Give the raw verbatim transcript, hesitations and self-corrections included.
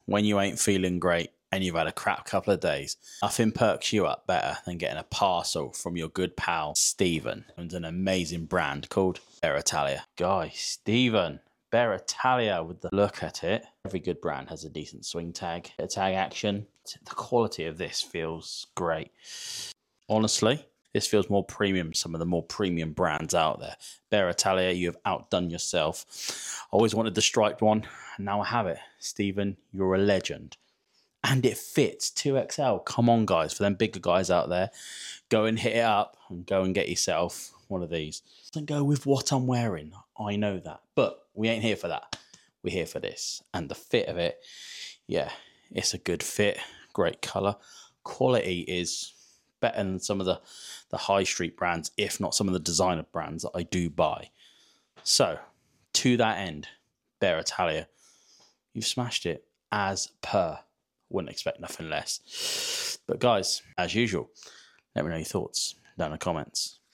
when you ain't feeling great and you've had a crap couple of days, nothing perks you up better than getting a parcel from your good pal, Stephen. It's an amazing brand called Bear Italia. Guys, Stephen, Bear Italia, with the look at it. Every good brand has a decent swing tag, a tag action. The quality of this feels great. Honestly, this feels more premium, some of the more premium brands out there. Bear Italia, you have outdone yourself. I always wanted the striped one, and now I have it. Stephen, you're a legend. And it fits two X L. Come on, guys. For them bigger guys out there, go and hit it up and go and get yourself one of these. Doesn't go with what I'm wearing. I know that. But we ain't here for that. We're here for this. And the fit of it, yeah, it's a good fit. Great colour. Quality is better than some of the, the high street brands, if not some of the designer brands that I do buy. So, to that end, Bear Italia, you've smashed it as per. Wouldn't expect nothing less. But guys, as usual, let me know your thoughts down in the comments.